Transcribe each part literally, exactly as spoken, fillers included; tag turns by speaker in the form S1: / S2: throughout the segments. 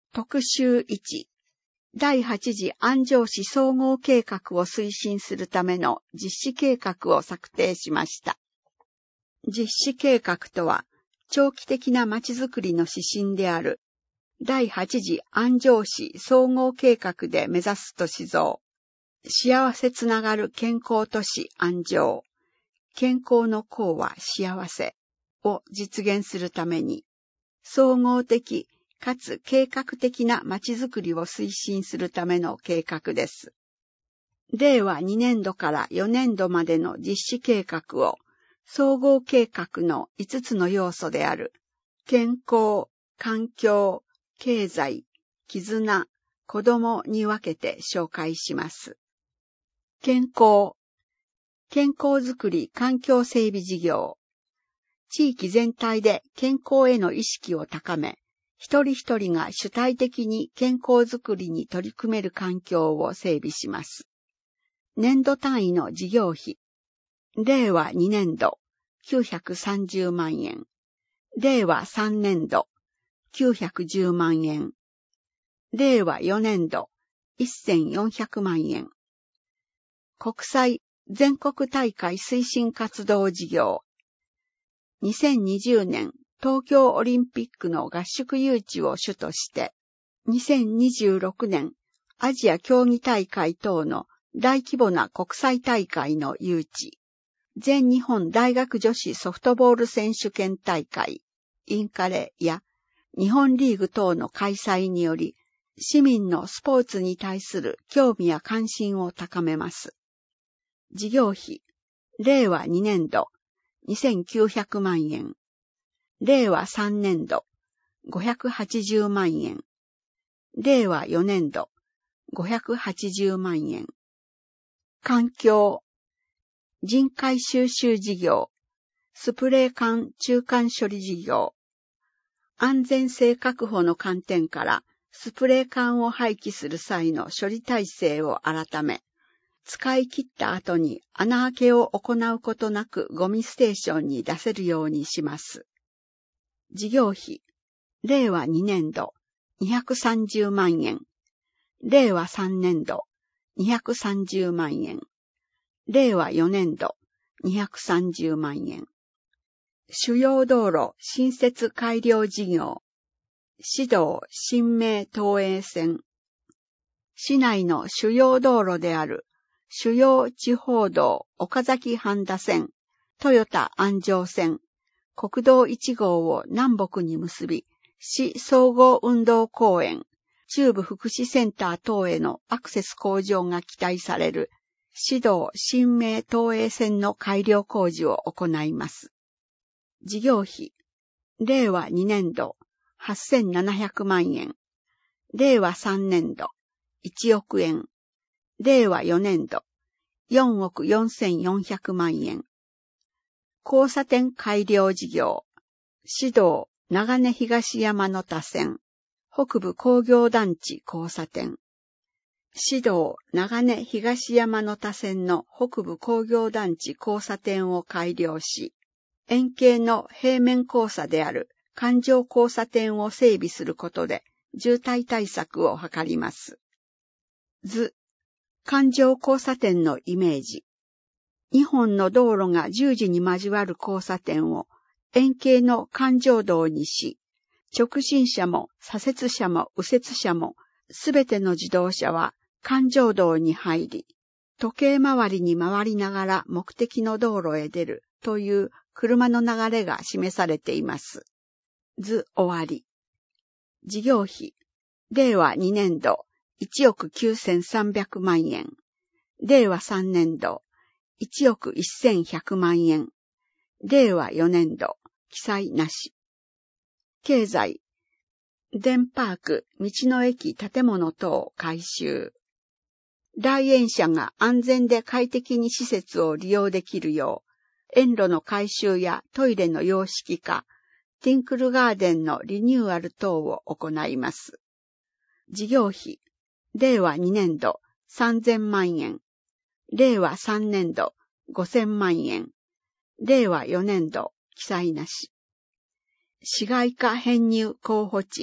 S1: 特集いち、第八次安城市総合計画を推進するための実施計画を策定しました。実施計画とは、長期的なまちづくりの指針である、第八次安城市総合計画で目指す都市像、幸せつながる健康都市安城、健康の幸は幸せを実現するために、総合的かつ計画的なまちづくりを推進するための計画です。れいわにねんどからよねんどまでの実施計画を、総合計画のいつつの要素である、健康、環境、経済、絆、子どもに分けて紹介します。健康、健康づくり環境整備事業。地域全体で健康への意識を高め、一人一人が主体的に健康づくりに取り組める環境を整備します。年度単位の事業費。れいわにねんど、きゅうひゃくさんじゅうまんえん。れいわさんねんど、きゅうひゃくじゅうまんえん。れいわよねんど、せんよんひゃくまんえん。国際全国大会推進活動事業。にせんにじゅうねん東京オリンピックの合宿誘致を主として、にせんにじゅうろくねんアジア競技大会等の大規模な国際大会の誘致、全日本大学女子ソフトボール選手権大会、インカレや日本リーグ等の開催により、市民のスポーツに対する興味や関心を高めます。事業費、れいわにねんど、にせんきゅうひゃくまんえん。れいわさんねんど、ごひゃくはちじゅうまんえん。れいわよねんど、ごひゃくはちじゅうまんえん。環境、人海収集事業、スプレー缶中間処理事業。安全性確保の観点から、スプレー缶を廃棄する際の処理体制を改め、使い切った後に穴開けを行うことなくゴミステーションに出せるようにします。事業費、れいわにねんど、にひゃくさんじゅうまんえん。れいわさんねんど、にひゃくさんじゅうまんえん。れいわよねんど、にひゃくさんじゅうまんえん。主要道路新設改良事業。市道新名東栄線。市内の主要道路である主要地方道岡崎半田線、豊田安城線、国道いちごうを南北に結び、市総合運動公園、中部福祉センター等へのアクセス向上が期待される市道新名東栄線の改良工事を行います。事業費、れいわにねんど、はっせんななひゃくまんえん。れいわさんねんど、いちおくえん。れいわよねんど、よんおくよんせんよんひゃくまんえん。交差点改良事業。市道長根東山手線、北部工業団地交差点。市道長根東山手線の北部工業団地交差点を改良し、円形の平面交差である環状交差点を整備することで渋滞対策を図ります。図、環状交差点のイメージ。にほんの道路が十字に交わる交差点を円形の環状道にし、直進車も左折車も右折車もすべての自動車は環状道に入り、時計回りに回りながら目的の道路へ出るという車の流れが示されています。図終わり。事業費、れいわにねんど、いちおくきゅうせんさんびゃくまんえん。れいわさんねんど、いちおくせんひゃくまんえん。れいわよねんど、記載なし。経済、電パーク、道の駅建物等改修。来園者が安全で快適に施設を利用できるよう、園路の改修やトイレの洋式化、ティンクルガーデンのリニューアル等を行います。事業費、れいわにねんど、さんぜんまんえん。れいわさんねんど、ごせんまんえん。れいわよねんど、記載なし。市街化編入候補地、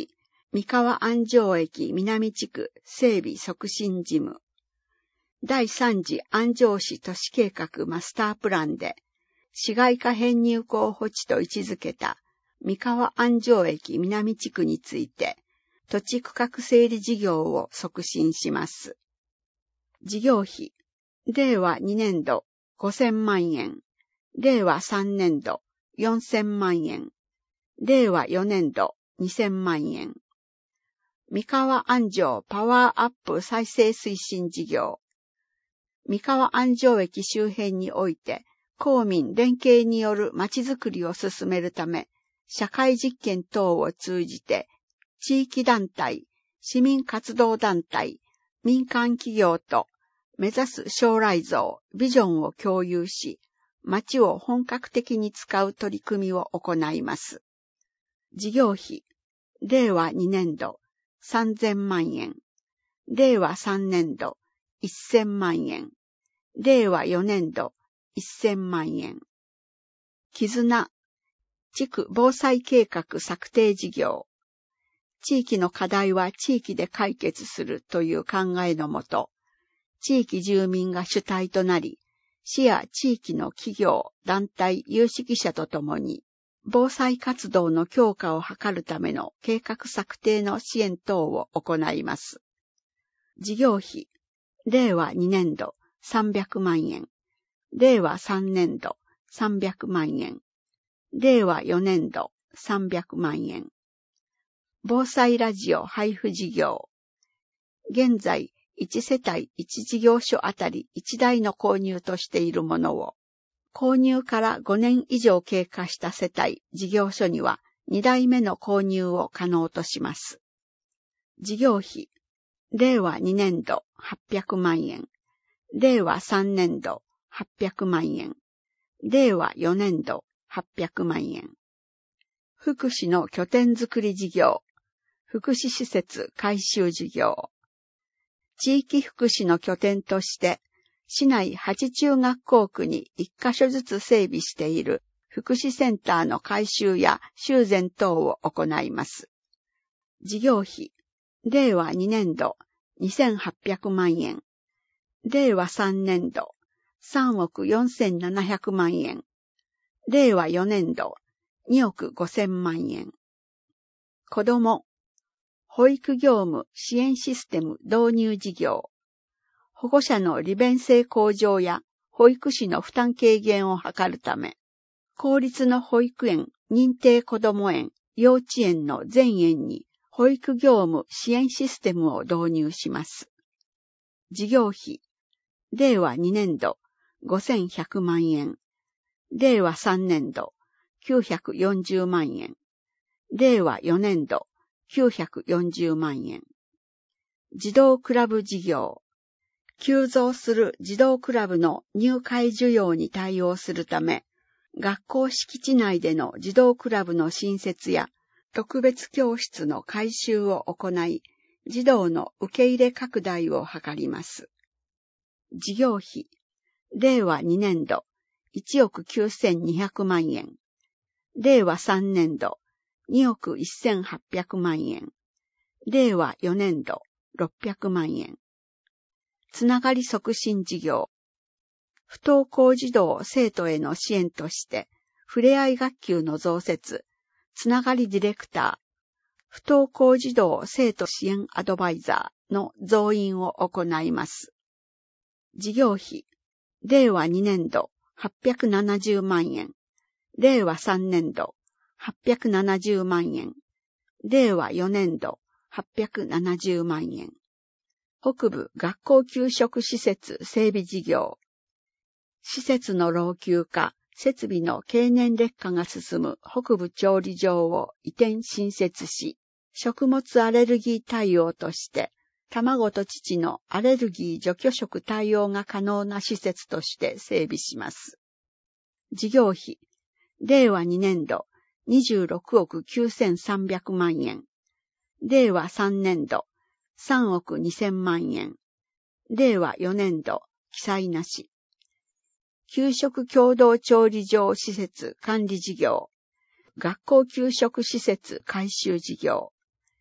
S1: 三河安城駅南地区整備促進事務。第三次安城市都市計画マスタープランで、市街化編入候補地と位置づけた三河安城駅南地区について、土地区画整理事業を促進します。事業費、れいわにねんどごせんまんえん、れいわさんねんどよんせんまんえん、れいわよねんどにせんまんえん。三河安城パワーアップ再生推進事業。三河安城駅周辺において、公民連携によるまちづくりを進めるため、社会実験等を通じて、地域団体、市民活動団体、民間企業と目指す将来像、ビジョンを共有し、町を本格的に使う取り組みを行います。事業費、れいわにねんどさんぜんまんえん、れいわさんねんどせんまんえん、れいわよねんどせんまんえん。絆、地区防災計画策定事業。地域の課題は地域で解決するという考えのもと、地域住民が主体となり、市や地域の企業、団体、有識者とともに、防災活動の強化を図るための計画策定の支援等を行います。事業費、れいわにねんどさんびゃくまんえん、れいわさんねんどさんびゃくまんえん、れいわよねんどさんびゃくまんえん。防災ラジオ配布事業。現在、いちせたいいち事業所あたりいちだいの購入としているものを、購入からごねん以上経過した世帯、事業所にはにだいめの購入を可能とします。事業費、れいわにねんどはっぴゃくまんえん、れいわさんねんどはっぴゃくまんえん、れいわよねんどはっぴゃくまんえん。福祉の拠点づくり事業、福祉施設改修事業。地域福祉の拠点として、市内はち中学校区にいっかしょずつ整備している福祉センターの改修や修繕等を行います。事業費、れいわにねんどにせんはっぴゃくまんえん、れいわさんねんどさんおくよんせんななひゃくまんえん、れいわよねんどにおくごせんまんえん。子ども、保育業務支援システム導入事業。保護者の利便性向上や保育士の負担軽減を図るため、公立の保育園、認定こども園、幼稚園の全園に保育業務支援システムを導入します。事業費、れいわにねんどごせんひゃくまんえん、れいわさんねんどきゅうひゃくよんじゅうまんえん、れいわよねんどきゅうひゃくよんじゅうまんえん。児童クラブ事業。急増する児童クラブの入会需要に対応するため、学校敷地内での児童クラブの新設や特別教室の改修を行い、児童の受け入れ拡大を図ります。事業費、れいわにねんどいちおくきゅうせんにひゃくまんえん、れいわさんねんどにおくせんはっぴゃくまんえん、れいわよねんどろっぴゃくまんえん。つながり促進事業。不登校児童生徒への支援として、ふれあい学級の増設、つながりディレクター、不登校児童生徒支援アドバイザーの増員を行います。事業費、れいわにねんどはっぴゃくななじゅうまんえん、れいわさんねんどはっぴゃくななじゅうまんえん、れいわよねんどはっぴゃくななじゅうまんえん。北部学校給食施設整備事業。施設の老朽化、設備の経年劣化が進む北部調理場を移転新設し、食物アレルギー対応として、卵と乳のアレルギー除去食対応が可能な施設として整備します。事業費、れいわにねんどにじゅうろくおくきゅうせんさんびゃくまんえん、れいわさんねんどさんおくにせんまんえん、れいわよねんど記載なし。給食共同調理場施設管理事業、学校給食施設改修事業、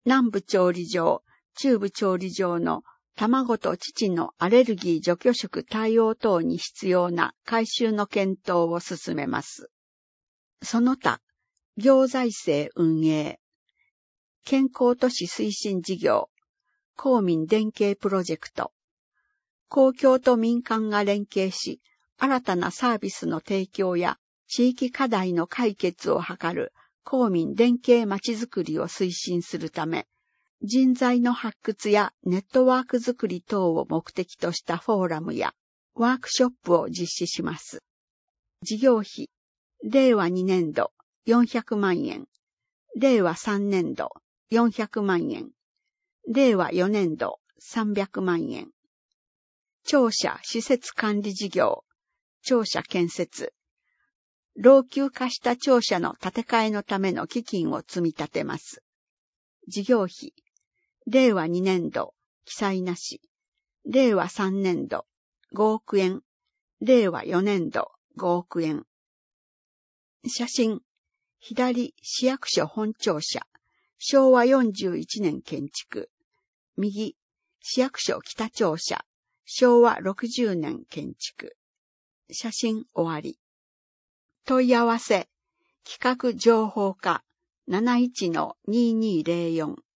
S1: 南部調理場、中部調理場の卵と乳のアレルギー除去食対応等に必要な改修の検討を進めます。その他、行財政運営、健康都市推進事業、公民連携プロジェクト、公共と民間が連携し、新たなサービスの提供や地域課題の解決を図る公民連携まちづくりを推進するため、人材の発掘やネットワークづくり等を目的としたフォーラムやワークショップを実施します。事業費、れいわにねんどよんひゃくまんえん、れいわさんねんどよんひゃくまんえん、れいわよねんどさんびゃくまんえん。庁舎施設管理事業、庁舎建設。老朽化した庁舎の建て替えのための基金を積み立てます。事業費、れいわにねんど記載なし、れいわさんねんどごおくえん、れいわよねんどごおくえん。写真、左市役所本庁舎、しょうわよんじゅういちねん建築。右、市役所北庁舎、しょうわろくじゅうねん建築。写真終わり。問い合わせ、企画情報課 なないちのにーにーぜろよん